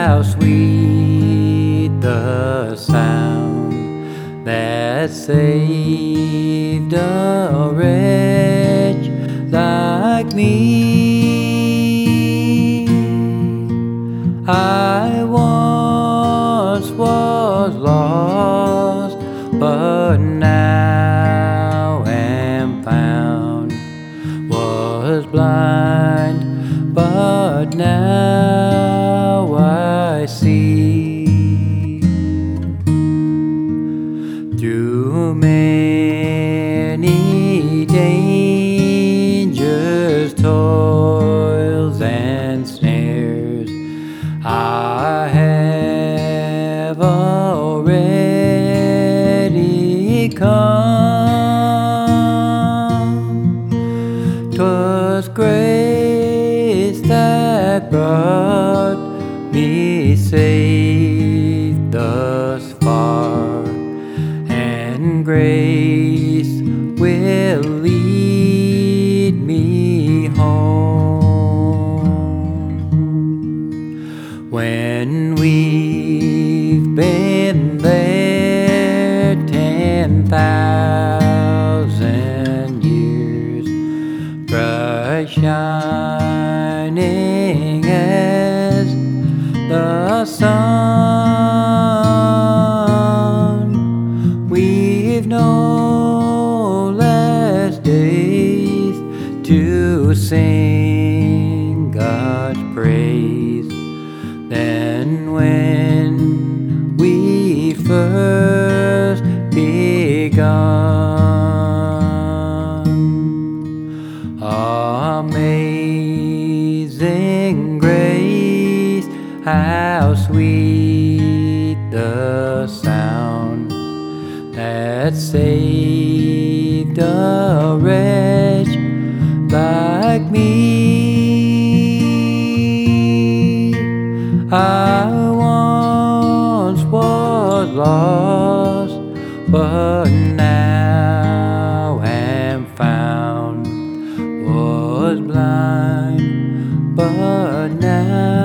how sweet the sound that saved a wretch like me. I once was lost, but now am found. Was blind, but now I see. Through many dangers, toils, and snares, I have already come. 'Twas grace that brought me safe thus far, and grace will lead me home. When we've been there 10,000 years, bright shining as the sun, we've no less days to sing God's praise than when we first begun. Amazing grace, how sweet the sound that saved a wretch like me. I once was lost, but now am found. Was blind, but now